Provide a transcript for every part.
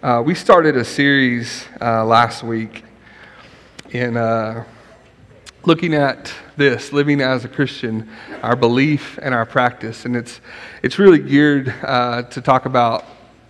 We started a series last week in looking at this, living as a Christian, our belief and our practice. And it's really geared to talk about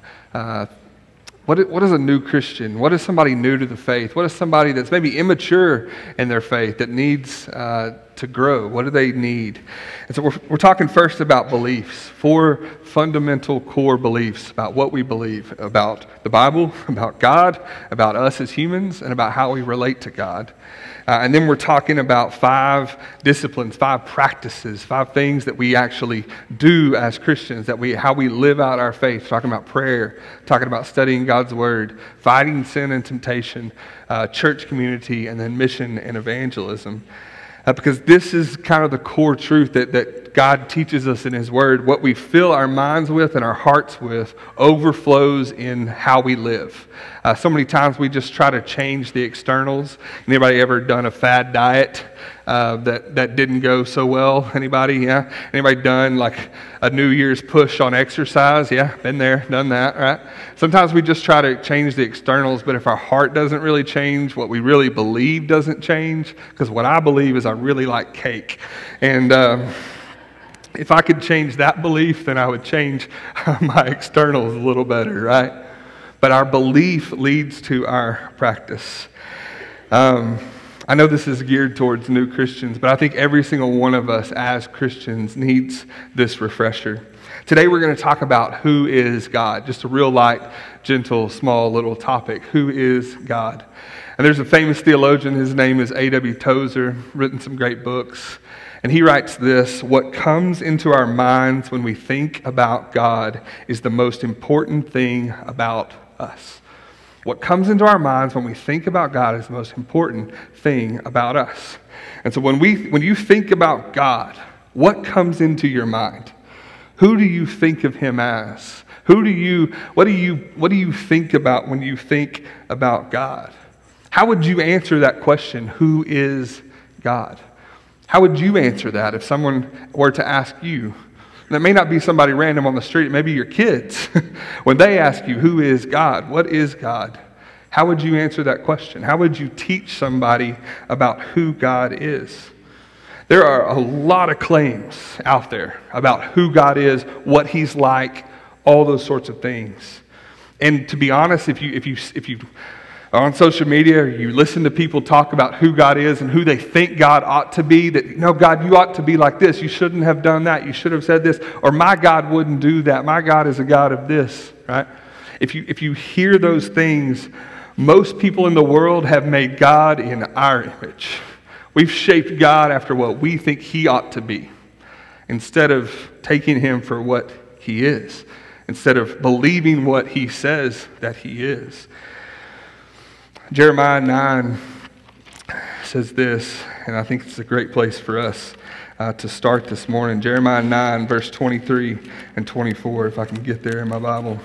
what is a new Christian? What is somebody new to the faith? What is somebody that's maybe immature in their faith that needs to grow? What do they need? And so we're talking first about beliefs, 4 fundamental core beliefs about what we believe about the Bible, about God, about us as humans, and about how we relate to God. And then we're talking about 5 disciplines, 5 practices, 5 things that we actually do as Christians, how we live out our faith. Talking about prayer, talking about studying God's Word, fighting sin and temptation, church community, and then mission and evangelism. Because this is kind of the core truth that God teaches us in His Word. What we fill our minds with and our hearts with overflows in how we live. So many times we just try to change the externals. Anybody ever done a fad diet that didn't go so well? Anybody? Yeah? Anybody done like a New Year's push on exercise? Yeah, been there, done that, right? Sometimes we just try to change the externals, but if our heart doesn't really change, what we really believe doesn't change, because what I believe is I really like cake. And if I could change that belief, then I would change my externals a little better, right? But our belief leads to our practice. I know this is geared towards new Christians, but I think every single one of us as Christians needs this refresher. Today we're going to talk about who is God. Just a real light, gentle, small little topic. Who is God? And there's a famous theologian, his name is A.W. Tozer, written some great books. And he writes this: what comes into our minds when we think about God is the most important thing about us. What comes into our minds when we think about God is the most important thing about us. And so when you think about God, what comes into your mind? Who do you think of Him as? What do you think about when you think about God? How would you answer that question? Who is God? How would you answer that if someone were to ask you? And it may not be somebody random on the street, it may be your kids. When they ask you, who is God? What is God? How would you answer that question? How would you teach somebody about who God is? There are a lot of claims out there about who God is, what He's like, all those sorts of things. And to be honest, if you are on social media or you listen to people talk about who God is and who they think God ought to be, that, no, God, you ought to be like this. You shouldn't have done that. You should have said this. Or my God wouldn't do that. My God is a God of this, right? If you hear those things, most people in the world have made God in our image. We've shaped God after what we think He ought to be, instead of taking Him for what He is, instead of believing what He says that He is. Jeremiah 9 says this, and I think it's a great place for us to start this morning. Jeremiah 9, verse 23 and 24, if I can get there in my Bible.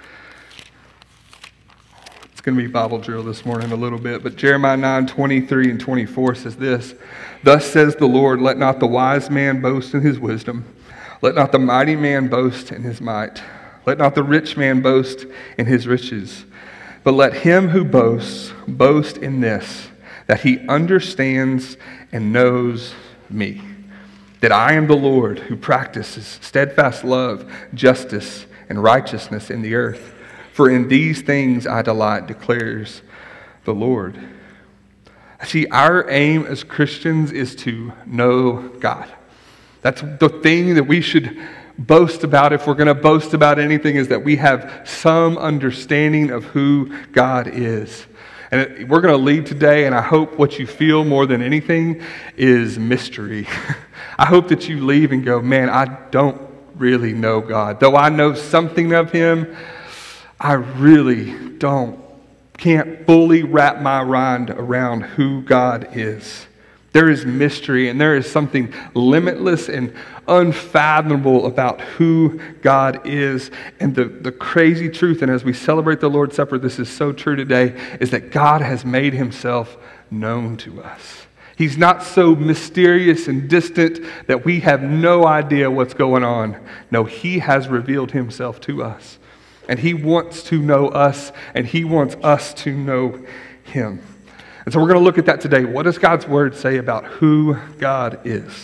It's going to be Bible drill this morning a little bit, but Jeremiah 9, 23 and 24 says this: thus says the Lord, let not the wise man boast in his wisdom, let not the mighty man boast in his might, let not the rich man boast in his riches, but let him who boasts boast in this, that he understands and knows me, that I am the Lord who practices steadfast love, justice, and righteousness in the earth. For in these things I delight, declares the Lord. See, our aim as Christians is to know God. That's the thing that we should boast about, if we're going to boast about anything, is that we have some understanding of who God is. And we're going to leave today, and I hope what you feel more than anything is mystery. I hope that you leave and go, man, I don't really know God. Though I know something of Him, I really can't fully wrap my mind around who God is. There is mystery, and there is something limitless and unfathomable about who God is. And the crazy truth, and as we celebrate the Lord's Supper, this is so true today, is that God has made Himself known to us. He's not so mysterious and distant that we have no idea what's going on. No, He has revealed Himself to us. And he wants to know us, and he wants us to know him. And so we're going to look at that today. What does God's word say about who God is?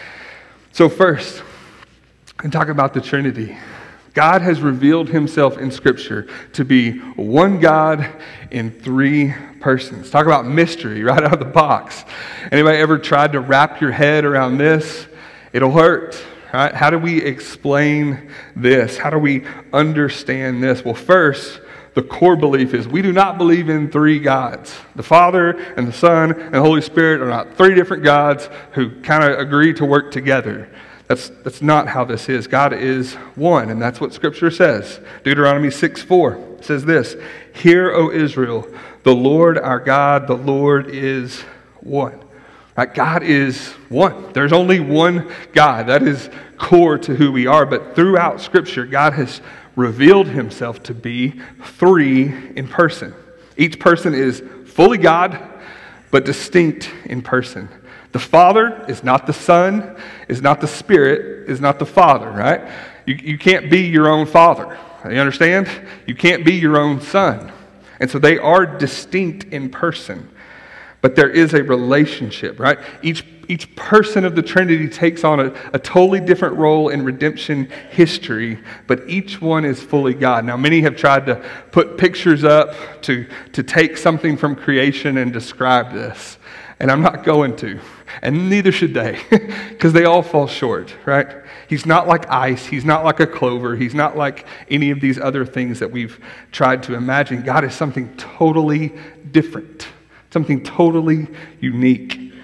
So first, and talk about the Trinity. God has revealed himself in Scripture to be one God in three persons. Talk about mystery right out of the box. Anybody ever tried to wrap your head around this? It'll hurt, right? How do we explain this? How do we understand this? Well, first, the core belief is we do not believe in three gods. The Father and the Son and the Holy Spirit are not three different gods who kind of agree to work together. That's not how this is. God is one, and that's what Scripture says. Deuteronomy 6:4 says this, "Hear, O Israel, the Lord our God, the Lord is one." Right? God is one. There's only one God. That is core to who we are. But throughout Scripture, God has revealed himself to be three in person. Each person is fully God, but distinct in person. The Father is not the Son, is not the Spirit, is not the Father, right? You can't be your own father. You understand? You can't be your own son. And so they are distinct in person. But there is a relationship, right? Each person of the Trinity takes on a totally different role in redemption history, but each one is fully God. Now, many have tried to put pictures up to take something from creation and describe this. And I'm not going to. And neither should they, because they all fall short, right? He's not like ice. He's not like a clover. He's not like any of these other things that we've tried to imagine. God is something totally different. Something totally unique.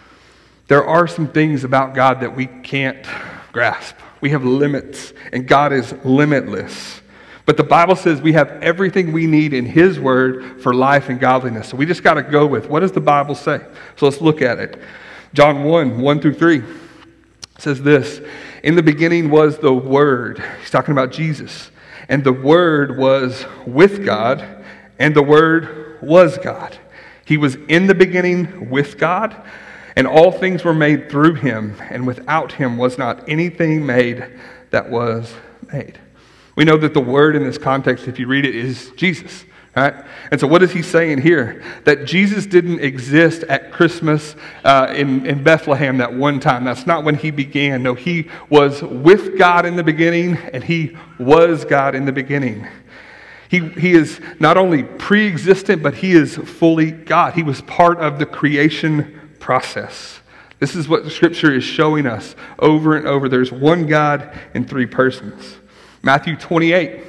There are some things about God that we can't grasp. We have limits, and God is limitless. But the Bible says we have everything we need in his word for life and godliness. So we just got to go with, what does the Bible say? So let's look at it. John 1:1-3 says this, "In the beginning was the Word." He's talking about Jesus. "And the Word was with God, and the Word was God. He was in the beginning with God, and all things were made through him, and without him was not anything made that was made." We know that the word in this context, if you read it, is Jesus, right? And so what is he saying here? That Jesus didn't exist at Christmas in Bethlehem that one time. That's not when he began. No, he was with God in the beginning, and he was God in the beginning. He is not only pre-existent, but he is fully God. He was part of the creation process. This is what the Scripture is showing us over and over. There's one God in three persons. Matthew 28,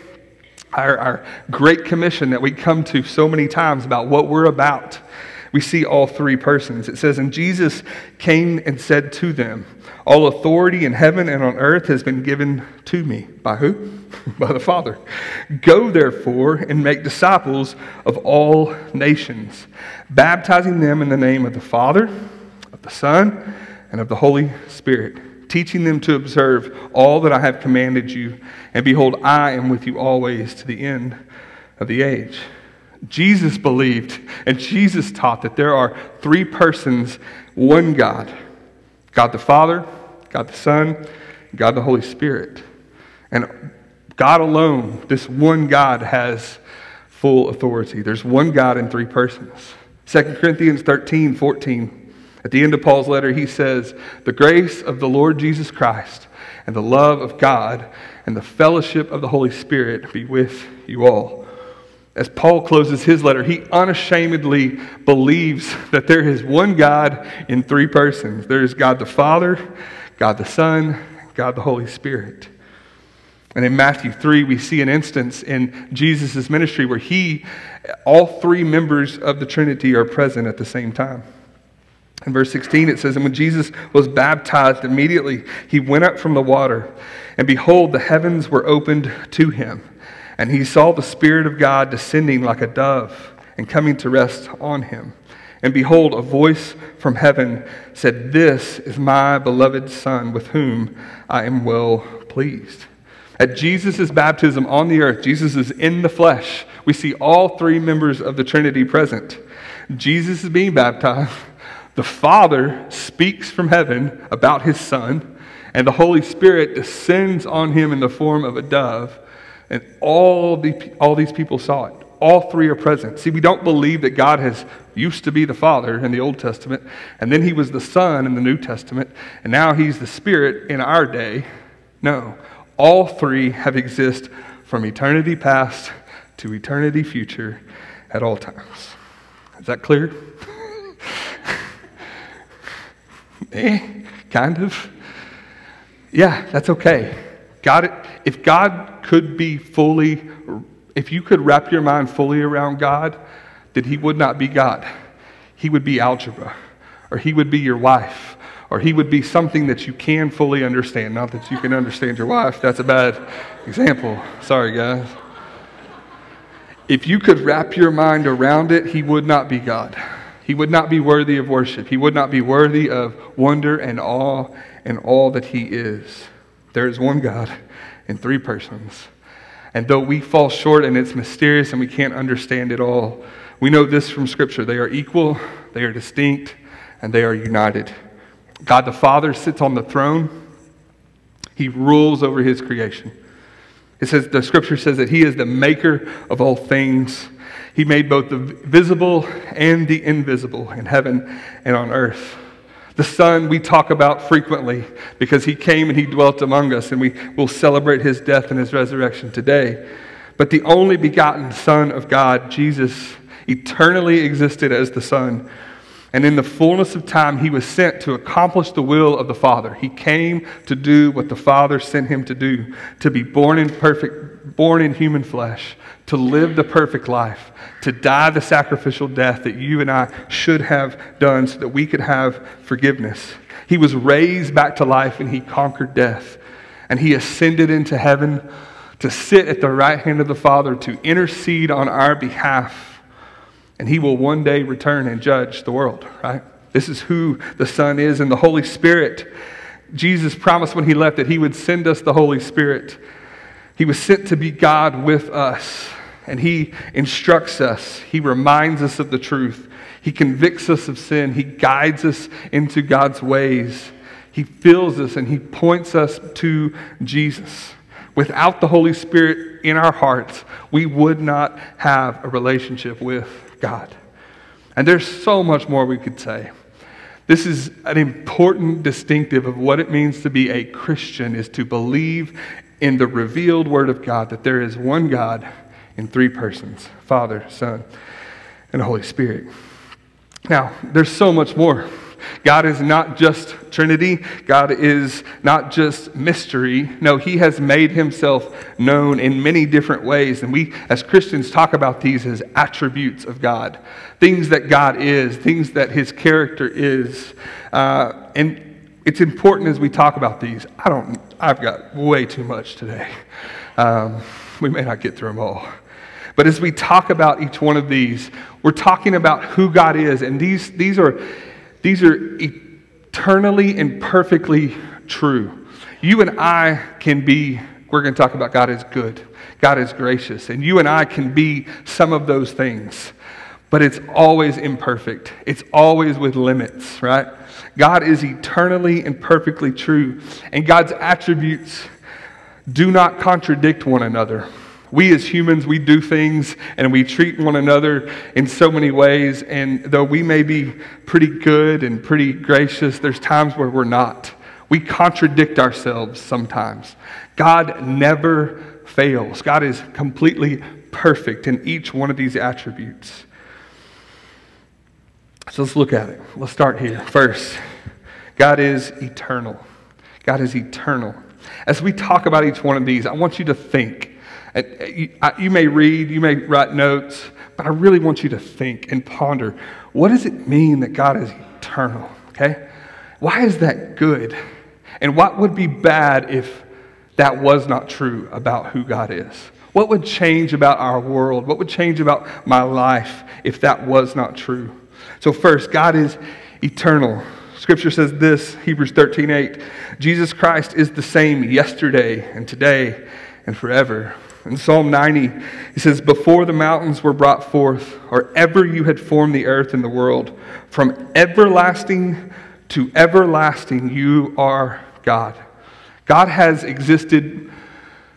our great commission that we come to so many times about what we're about. We see all three persons. It says, "And Jesus came and said to them, 'All authority in heaven and on earth has been given to me.'" By who? By the Father. "Go therefore and make disciples of all nations, baptizing them in the name of the Father, of the Son, and of the Holy Spirit, teaching them to observe all that I have commanded you. And behold, I am with you always to the end of the age." Jesus believed and Jesus taught that there are three persons, one God. God the Father, God the Son, God the Holy Spirit. And God alone, this one God, has full authority. There's one God in three persons. 2 Corinthians 13:14. At the end of Paul's letter, he says, "The grace of the Lord Jesus Christ and the love of God and the fellowship of the Holy Spirit be with you all." As Paul closes his letter, he unashamedly believes that there is one God in three persons. There is God the Father, God the Son, God the Holy Spirit. And in Matthew 3, we see an instance in Jesus' ministry where all three members of the Trinity are present at the same time. In verse 16, it says, "And when Jesus was baptized, immediately he went up from the water, and behold, the heavens were opened to him. And he saw the Spirit of God descending like a dove and coming to rest on him. And behold, a voice from heaven said, 'This is my beloved Son, with whom I am well pleased.'" At Jesus' baptism on the earth, Jesus is in the flesh. We see all three members of the Trinity present. Jesus is being baptized. The Father speaks from heaven about his Son, and the Holy Spirit descends on him in the form of a dove, And all these people saw it. All three are present. See, we don't believe that God used to be the Father in the Old Testament, and then he was the Son in the New Testament, and now he's the Spirit in our day. No, all three have existed from eternity past to eternity future at all times. Is that clear? Kind of. Yeah, that's okay. If God could be fully, if you could wrap your mind fully around God, then he would not be God. He would be algebra, or he would be your wife, or he would be something that you can fully understand. Not that you can understand your wife. That's a bad example. Sorry, guys. If you could wrap your mind around it, he would not be God. He would not be worthy of worship. He would not be worthy of wonder and awe and all that he is. There is one God in three persons. And though we fall short and it's mysterious and we can't understand it all, we know this from Scripture. They are equal, they are distinct, and they are united. God the Father sits on the throne. He rules over his creation. The Scripture says that he is the maker of all things. He made both the visible and the invisible in heaven and on earth. The Son we talk about frequently because he came and he dwelt among us, and we will celebrate his death and his resurrection today. But the only begotten Son of God, Jesus, eternally existed as the Son. And in the fullness of time, he was sent to accomplish the will of the Father. He came to do what the Father sent him to do, to be born in human flesh, to live the perfect life, to die the sacrificial death that you and I should have done so that we could have forgiveness. He was raised back to life and he conquered death. And he ascended into heaven to sit at the right hand of the Father to intercede on our behalf. And he will one day return and judge the world, right? This is who the Son is. And the Holy Spirit, Jesus promised when he left that he would send us the Holy Spirit. He was sent to be God with us. And he instructs us. He reminds us of the truth. He convicts us of sin. He guides us into God's ways. He fills us and he points us to Jesus. Without the Holy Spirit in our hearts, we would not have a relationship with God. And there's so much more we could say. This is an important distinctive of what it means to be a Christian, is to believe in the revealed Word of God, that there is one God in three persons, Father, Son, and Holy Spirit. Now, there's so much more. God is not just Trinity. God is not just mystery. No, he has made himself known in many different ways. And we, as Christians, talk about these as attributes of God. Things that God is, things that his character is. And it's important as we talk about these. I've got way too much today. We may not get through them all. But as we talk about each one of these, we're talking about who God is. And these are eternally and perfectly true. You and I we're going to talk about God is good. God is gracious. And you and I can be some of those things. But it's always imperfect. It's always with limits, right? God is eternally and perfectly true. And God's attributes do not contradict one another. We as humans, we do things and we treat one another in so many ways. And though we may be pretty good and pretty gracious, there's times where we're not. We contradict ourselves sometimes. God never fails. God is completely perfect in each one of these attributes. So let's look at it. Let's start here. First, God is eternal. God is eternal. As we talk about each one of these, I want you to think. You may read, you may write notes, but I really want you to think and ponder. What does it mean that God is eternal? Okay? Why is that good? And what would be bad if that was not true about who God is? What would change about our world? What would change about my life if that was not true? So first, God is eternal. Scripture says this, Hebrews 13:8, Jesus Christ is the same yesterday and today and forever. In Psalm 90, he says, before the mountains were brought forth, or ever you had formed the earth and the world, from everlasting to everlasting you are God. God has existed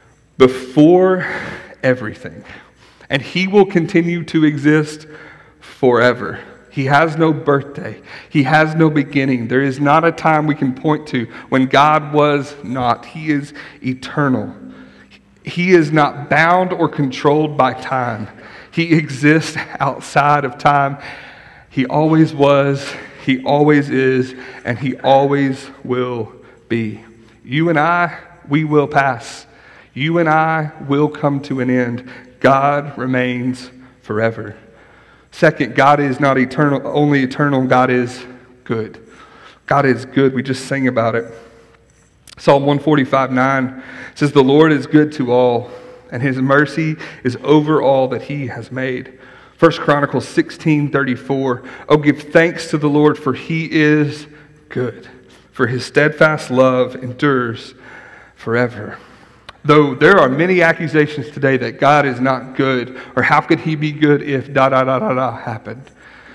before everything. And he will continue to exist forever. He has no birthday. He has no beginning. There is not a time we can point to when God was not. He is eternal. He is not bound or controlled by time. He exists outside of time. He always was, he always is, and he always will be. You and I, we will pass. You and I will come to an end. God remains forever. Second, God is not eternal, only eternal. God is good. God is good. We just sang about it. Psalm 145:9 says, "The Lord is good to all, and his mercy is over all that he has made." 1 Chronicles 16:34, "Oh, give thanks to the Lord, for he is good, for his steadfast love endures forever." Though there are many accusations today that God is not good, or how could he be good if happened,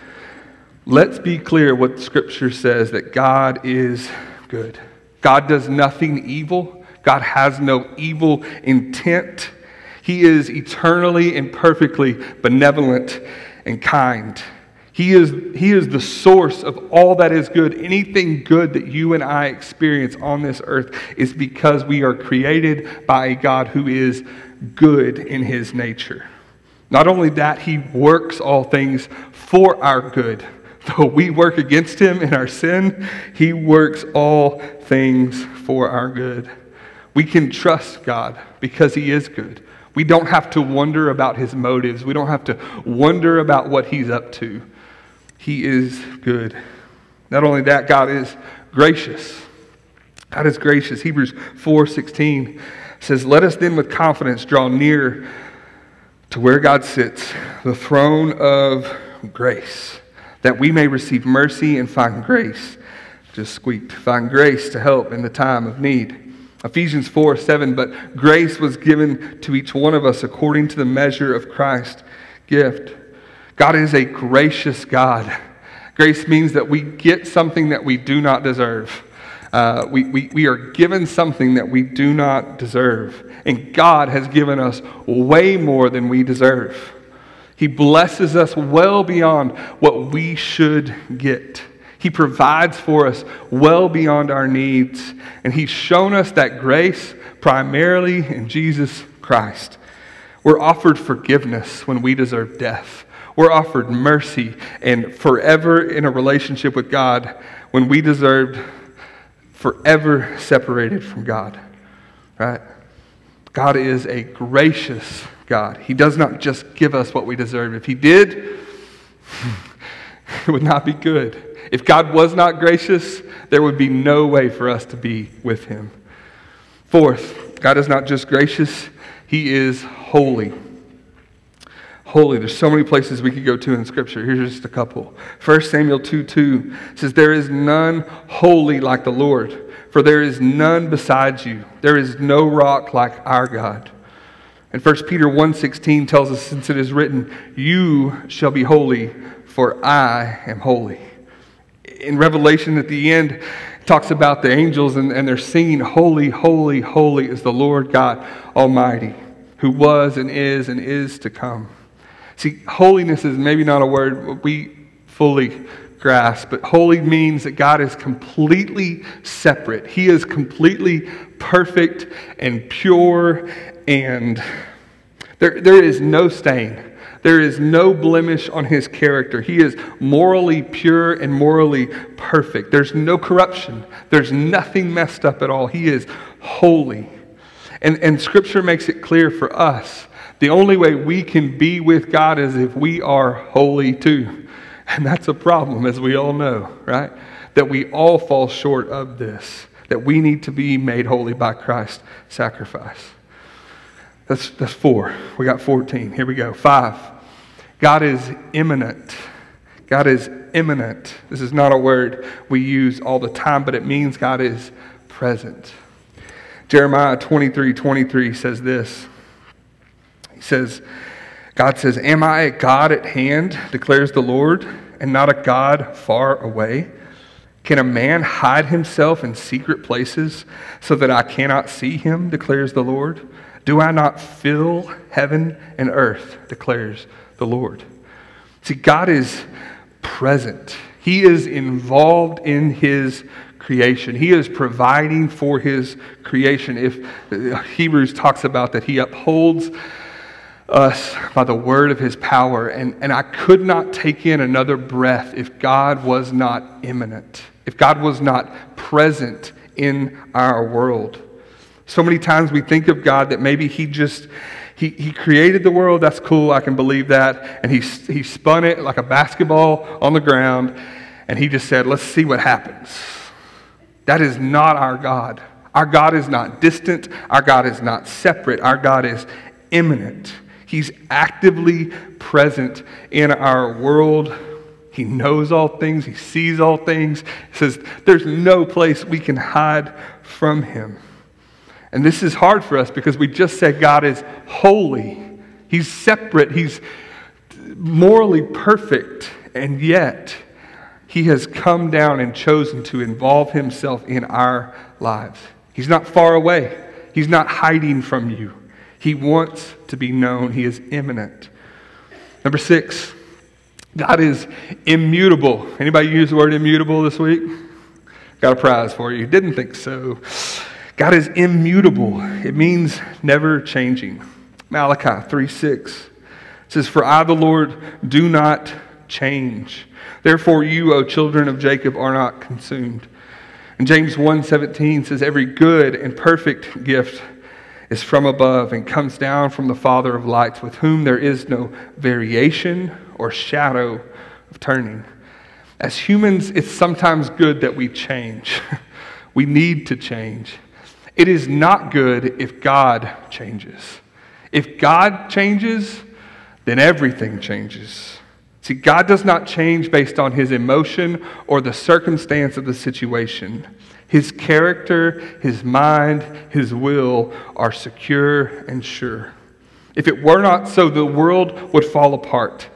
let's be clear what Scripture says, that God is good. God does nothing evil. God has no evil intent. He is eternally and perfectly benevolent and kind. He is the source of all that is good. Anything good that you and I experience on this earth is because we are created by a God who is good in his nature. Not only that, he works all things for our good. Though we work against him in our sin, he works all things for our good. We can trust God because he is good. We don't have to wonder about his motives. We don't have to wonder about what he's up to. He is good. Not only that, God is gracious. God is gracious. Hebrews 4:16 says, "Let us then with confidence draw near to where God sits, the throne of grace, that we may receive mercy and find grace." Just squeaked. Find grace to help in the time of need. Ephesians 4:7, "But grace was given to each one of us according to the measure of Christ's gift." God is a gracious God. Grace means that we get something that we do not deserve. We are given something that we do not deserve. And God has given us way more than we deserve. He blesses us well beyond what we should get. He provides for us well beyond our needs. And he's shown us that grace primarily in Jesus Christ. We're offered forgiveness when we deserve death. We're offered mercy and forever in a relationship with God when we deserved forever separated from God. Right? God is a gracious God. He does not just give us what we deserve. If he did, it would not be good. If God was not gracious, there would be no way for us to be with him. Fourth, God is not just gracious, he is holy. Holy. There's so many places we could go to in Scripture. Here's just a couple. 1 Samuel 2:2 says, "There is none holy like the Lord, for there is none besides you. There is no rock like our God." And 1 Peter 1:16 tells us, "Since it is written, you shall be holy, for I am holy." In Revelation at the end, it talks about the angels and they're singing, "Holy, holy, holy is the Lord God Almighty, who was and is to come." See, holiness is maybe not a word we fully grasp, but holy means that God is completely separate. He is completely perfect and pure, and there is no stain. There is no blemish on his character. He is morally pure and morally perfect. There's no corruption. There's nothing messed up at all. He is holy. And Scripture makes it clear for us, the only way we can be with God is if we are holy too. And that's a problem, as we all know, right? That we all fall short of this. That we need to be made holy by Christ's sacrifice. That's 4. We got 14. Here we go. 5. God is immanent. God is immanent. This is not a word we use all the time, but it means God is present. Jeremiah 23:23 says this. He says, God says, "Am I a God at hand, declares the Lord, and not a God far away? Can a man hide himself in secret places so that I cannot see him, declares the Lord? Do I not fill heaven and earth, declares the Lord. See, God is present. He is involved in his creation. He is providing for his creation. If Hebrews talks about that he upholds us by the word of his power, and I could not take in another breath if God was not immanent, if God was not present in our world. So many times we think of God that maybe he created the world. That's cool, I can believe that. And he spun it like a basketball on the ground, and he just said, let's see what happens. That is not our God. Our God is not distant. Our God is not separate. Our God is immanent. He's actively present in our world. He knows all things. He sees all things. He says there's no place we can hide from him. And this is hard for us because we just said God is holy. He's separate. He's morally perfect. And yet, he has come down and chosen to involve himself in our lives. He's not far away. He's not hiding from you. He wants to be known. He is immanent. Number 6, God is immutable. Anybody use the word immutable this week? Got a prize for you. Didn't think so. God is immutable. It means never changing. Malachi 3:6 says, "For I, the Lord, do not change. Therefore you, O children of Jacob, are not consumed." And James 1:17 says, "Every good and perfect gift is from above and comes down from the Father of lights, with whom there is no variation or shadow of turning." As humans, it's sometimes good that we change. We need to change. It is not good if God changes. If God changes, then everything changes. See, God does not change based on his emotion or the circumstance of the situation. His character, his mind, his will are secure and sure. If it were not so, the world would fall apart.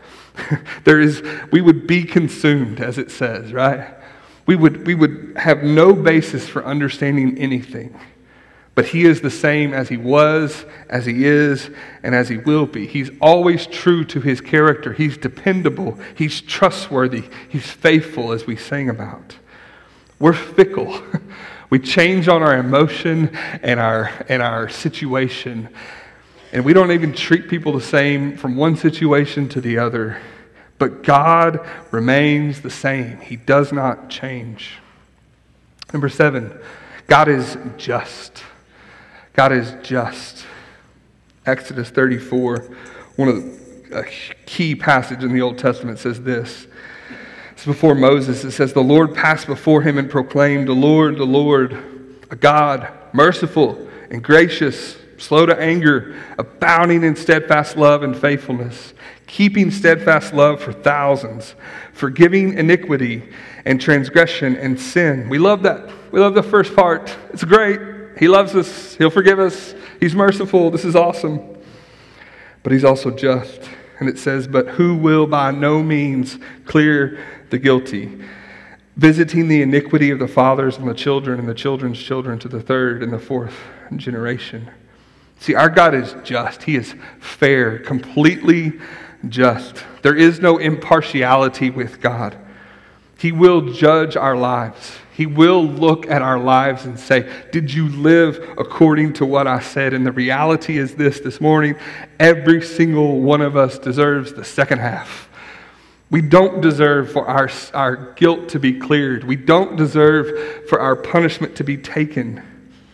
We would be consumed, as it says, right? We would have no basis for understanding anything. But he is the same as he was, as he is, and as he will be. He's always true to his character. He's dependable. He's trustworthy. He's faithful, as we sang about. We're fickle. We change on our emotion and our situation. And we don't even treat people the same from one situation to the other. But God remains the same. He does not change. Number 7, God is just. God is just. Exodus 34, one of the key passage in the Old Testament says this. It's before Moses. It says, "The Lord passed before him and proclaimed, the Lord, a God, merciful and gracious, slow to anger, abounding in steadfast love and faithfulness, keeping steadfast love for thousands, forgiving iniquity and transgression and sin." We love that. We love the first part. It's great. He loves us. He'll forgive us. He's merciful. This is awesome. But he's also just. And it says, "But who will by no means clear the guilty, visiting the iniquity of the fathers on the children and the children's children to the third and the fourth generation." See, our God is just. He is fair, completely just. There is no impartiality with God. He will judge our lives. He will look at our lives and say, did you live according to what I said? And the reality is this morning, every single one of us deserves the second half. We don't deserve for our guilt to be cleared. We don't deserve for our punishment to be taken.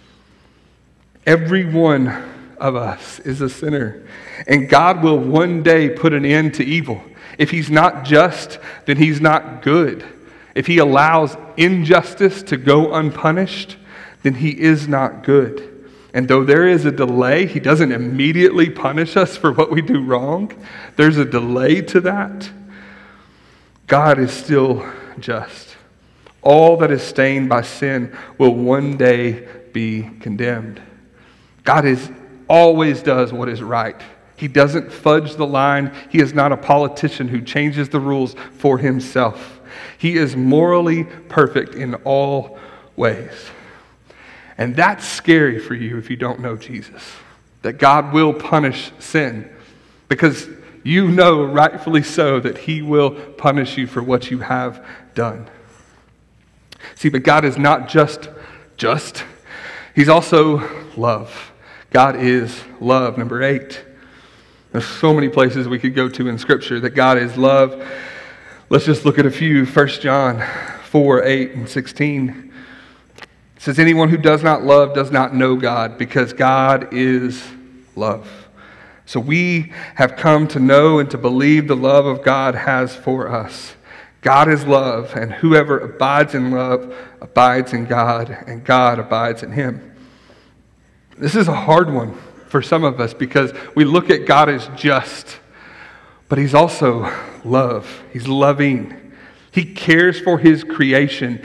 Every one of us is a sinner. And God will one day put an end to evil. If he's not just, then he's not good. If he allows injustice to go unpunished, then he is not good. And though there is a delay, he doesn't immediately punish us for what we do wrong. There's a delay to that. God is still just. All that is stained by sin will one day be condemned. God always does what is right. He doesn't fudge the line. He is not a politician who changes the rules for himself. He is morally perfect in all ways. And that's scary for you if you don't know Jesus. that God will punish sin, because you know, rightfully so, that he will punish you for what you have done. See, but God is not just. He's also love. God is love. Number 8. There's so many places we could go to in Scripture that God is love. Let's just look at a few. 1 John 4, 8 and 16. It says, anyone who does not love does not know God, because God is love. So we have come to know and to believe the love of God has for us. God is love, and whoever abides in love abides in God, and God abides in him. This is a hard one for some of us because we look at God as just, but he's also love. He's loving. He cares for his creation.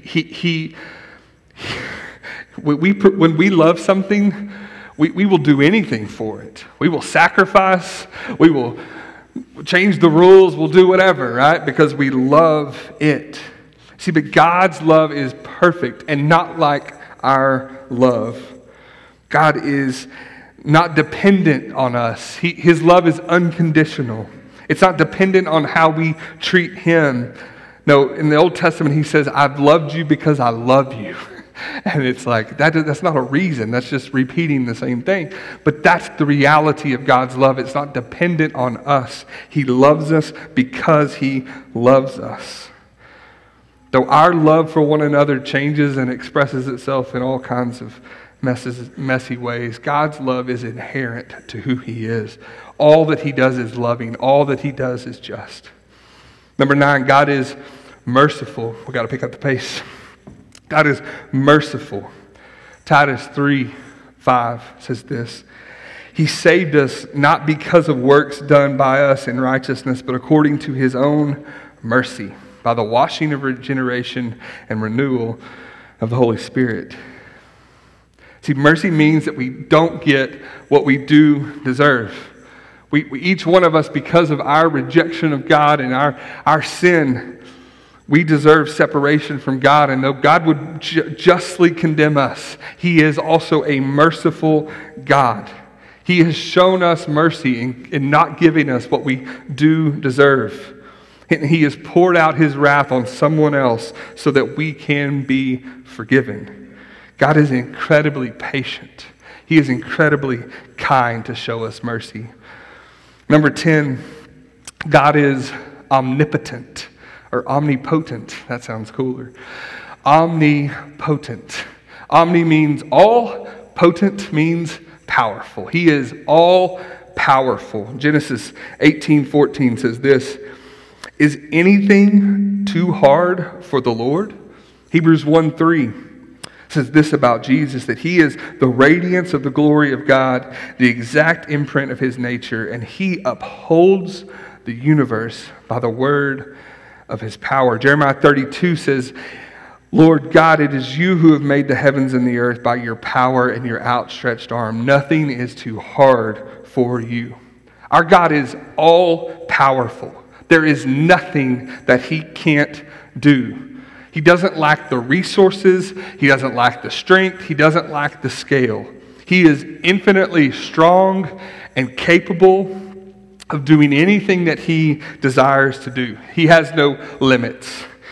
When we love something, we will do anything for it. We will sacrifice. We will change the rules. We'll do whatever, right? Because we love it. See, but God's love is perfect and not like our love. God is not dependent on us. His love is unconditional. It's not dependent on how we treat him. No, in the Old Testament, he says, I've loved you because I love you. And it's like, that's not a reason. That's just repeating the same thing. But that's the reality of God's love. It's not dependent on us. He loves us because he loves us. Though our love for one another changes and expresses itself in all kinds of messy ways, God's love is inherent to who he is. All that he does is loving. All that he does is just. Number 9, God is merciful. We've got to pick up the pace. God is merciful. Titus 3:5 says this. He saved us not because of works done by us in righteousness, but according to his own mercy, by the washing of regeneration and renewal of the Holy Spirit. See, mercy means that we don't get what we do deserve. We each one of us, because of our rejection of God and our sin, we deserve separation from God. And though God would justly condemn us, he is also a merciful God. He has shown us mercy in not giving us what we do deserve. And he has poured out his wrath on someone else so that we can be forgiven. God is incredibly patient. He is incredibly kind to show us mercy. Number 10, God is omnipotent or omnipotent. That sounds cooler. Omnipotent. Omni means all, potent means powerful. He is all powerful. Genesis 18:14 says this, is anything too hard for the Lord? Hebrews 1:3 says this about Jesus, that he is the radiance of the glory of God, the exact imprint of his nature, and he upholds the universe by the word of his power. Jeremiah 32 says, Lord God, it is you who have made the heavens and the earth by your power and your outstretched arm. Nothing is too hard for you. Our God is all powerful. There is nothing that he can't do. He doesn't lack the resources. He doesn't lack the strength. He doesn't lack the scale. He is infinitely strong and capable of doing anything that he desires to do. He has no limits.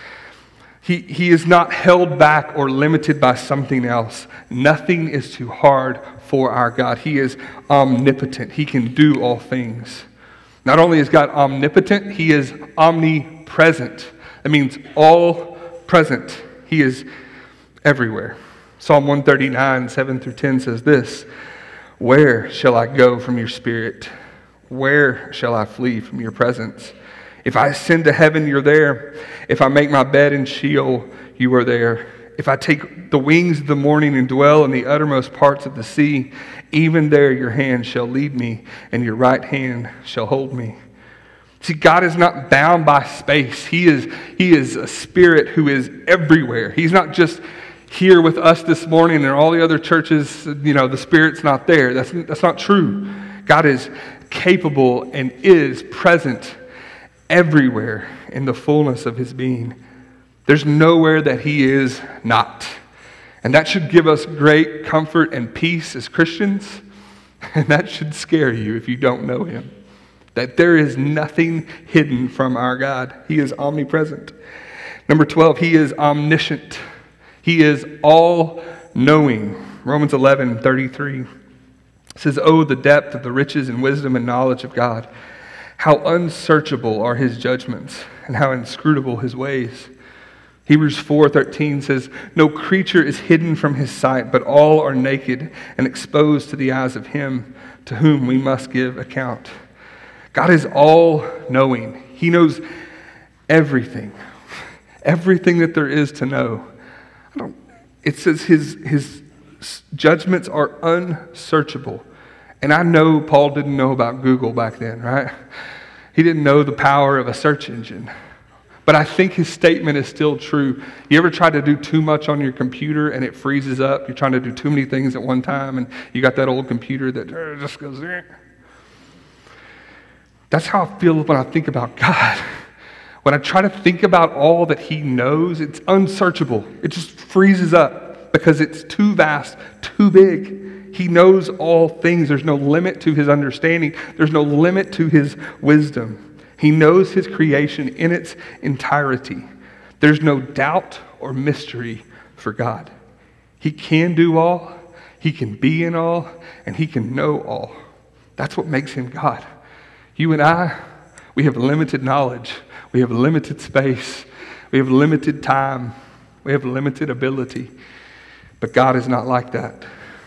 He is not held back or limited by something else. Nothing is too hard for our God. He is omnipotent. He can do all things. Not only is God omnipotent, he is omnipresent. That means all present. He is everywhere. Psalm 139, 7-10 says this, where shall I go from your spirit? Where shall I flee from your presence? If I ascend to heaven, you're there. If I make my bed in Sheol, you are there. If I take the wings of the morning and dwell in the uttermost parts of the sea, even there your hand shall lead me, and your right hand shall hold me. See, God is not bound by space. He is a spirit who is everywhere. He's not just here with us this morning and all the other churches, the Spirit's not there. That's not true. God is capable and is present everywhere in the fullness of his being. There's nowhere that he is not. And that should give us great comfort and peace as Christians. And that should scare you if you don't know him. That there is nothing hidden from our God. He is omnipresent. Number 12, he is omniscient. He is all-knowing. Romans 11:33 says, "Oh, the depth of the riches and wisdom and knowledge of God. How unsearchable are his judgments, and how inscrutable his ways." Hebrews 4:13 says, "No creature is hidden from his sight, but all are naked and exposed to the eyes of him to whom we must give account." God is all-knowing. He knows everything. Everything that there is to know. It says his judgments are unsearchable. And I know Paul didn't know about Google back then, right? He didn't know the power of a search engine. But I think his statement is still true. You ever try to do too much on your computer and it freezes up? You're trying to do too many things at one time and you got that old computer that just goes there. That's how I feel when I think about God. When I try to think about all that he knows, it's unsearchable. It just freezes up because it's too vast, too big. He knows all things. There's no limit to his understanding. There's no limit to his wisdom. He knows his creation in its entirety. There's no doubt or mystery for God. He can do all, he can be in all, and he can know all. That's what makes him God. You and I, we have limited knowledge. We have limited space. We have limited time. We have limited ability. But God is not like that.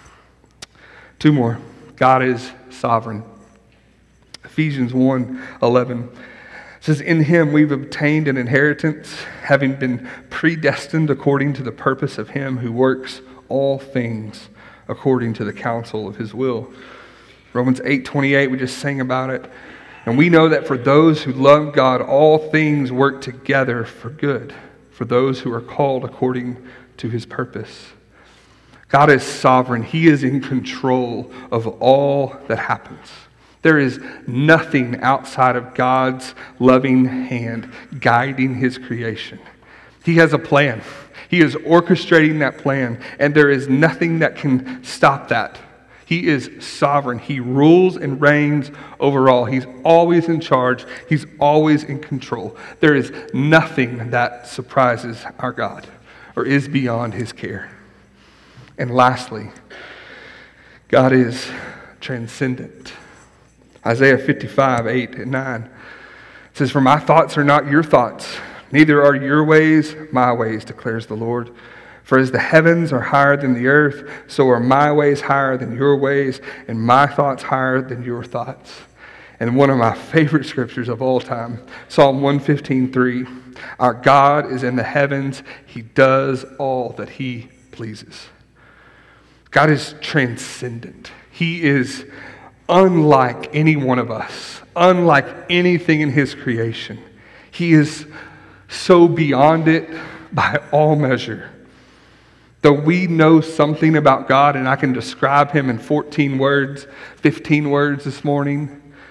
Two more. God is sovereign. Ephesians 1:11 says, "In him we've obtained an inheritance, having been predestined according to the purpose of him who works all things according to the counsel of his will." Romans 8:28, we just sang about it. "And we know that for those who love God, all things work together for good, for those who are called according to his purpose." God is sovereign. He is in control of all that happens. There is nothing outside of God's loving hand guiding his creation. He has a plan. He is orchestrating that plan, and there is nothing that can stop that. He is sovereign. He rules and reigns over all. He's always in charge. He's always in control. There is nothing that surprises our God or is beyond his care. And lastly, God is transcendent. Isaiah 55:8-9 says, "For my thoughts are not your thoughts, neither are your ways my ways, declares the Lord. For as the heavens are higher than the earth, so are my ways higher than your ways, and my thoughts higher than your thoughts." And one of my favorite scriptures of all time, Psalm 115:3, "Our God is in the heavens. He does all that he pleases." God is transcendent. He is unlike any one of us, unlike anything in his creation. He is so beyond it by all measure. Though we know something about God, and I can describe him in 14 words, 15 words this morning,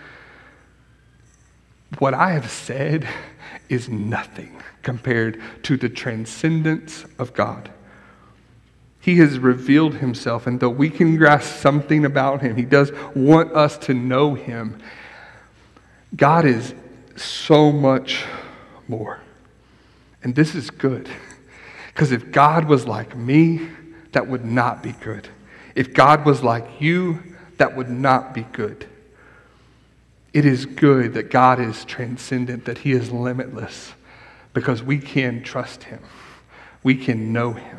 what I have said is nothing compared to the transcendence of God. He has revealed himself, and though we can grasp something about him, he does want us to know him. God is so much more. And this is good. Because if God was like me, that would not be good. If God was like you, that would not be good. It is good that God is transcendent, that he is limitless, because we can trust him. We can know him.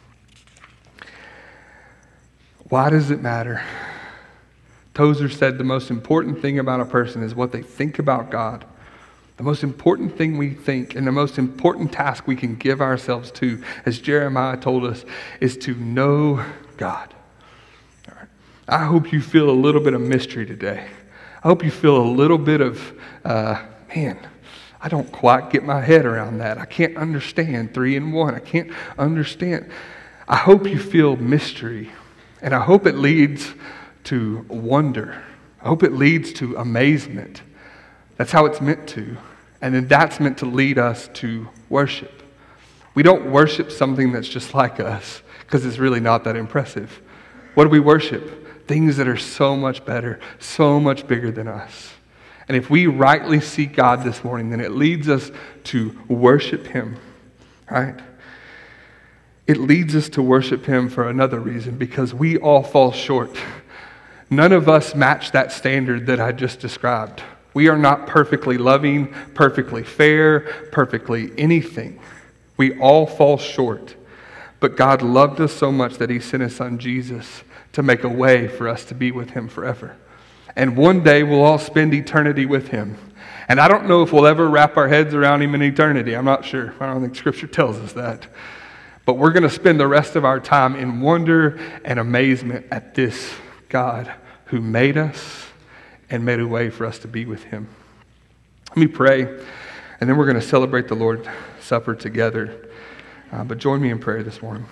Why does it matter? Tozer said the most important thing about a person is what they think about God. The most important thing we think and the most important task we can give ourselves to, as Jeremiah told us, is to know God. All right. I hope you feel a little bit of mystery today. I hope you feel a little bit of, I don't quite get my head around that. I can't understand 3 in 1. I can't understand. I hope you feel mystery. And I hope it leads to wonder. I hope it leads to amazement. That's how it's meant to. And then that's meant to lead us to worship. We don't worship something that's just like us because it's really not that impressive. What do we worship? things that are so much better, so much bigger than us. And if we rightly seek God this morning, then it leads us to worship him, right? It leads us to worship him for another reason, because we all fall short. None of us match that standard that I just described. We are not perfectly loving, perfectly fair, perfectly anything. We all fall short. But God loved us so much that he sent his son Jesus to make a way for us to be with him forever. And one day we'll all spend eternity with him. And I don't know if we'll ever wrap our heads around him in eternity. I'm not sure. I don't think Scripture tells us that. But we're going to spend the rest of our time in wonder and amazement at this God who made us and made a way for us to be with him. Let me pray, and then we're going to celebrate the Lord's Supper together. But join me in prayer this morning.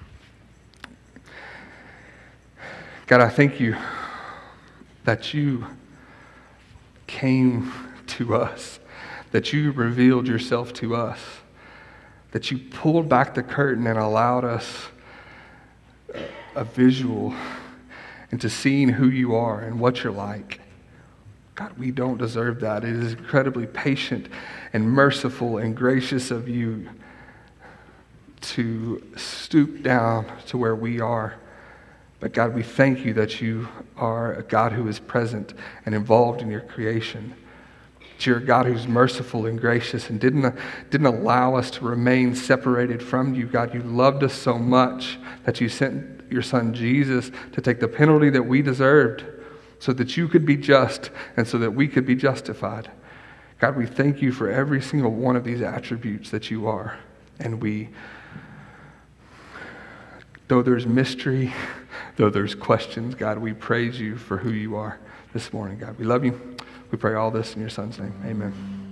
God, I thank you that you came to us, that you revealed yourself to us, that you pulled back the curtain and allowed us a visual into seeing who you are and what you're like. God, we don't deserve that. It is incredibly patient and merciful and gracious of you to stoop down to where we are. But God, we thank you that you are a God who is present and involved in your creation. That you're a God who's merciful and gracious and didn't allow us to remain separated from you. God, you loved us so much that you sent your son Jesus to take the penalty that we deserved so that you could be just and so that we could be justified. God, we thank you for every single one of these attributes that you are. And though there's mystery, though there's questions, God, we praise you for who you are this morning, God. We love you. We pray all this in your son's name. Amen.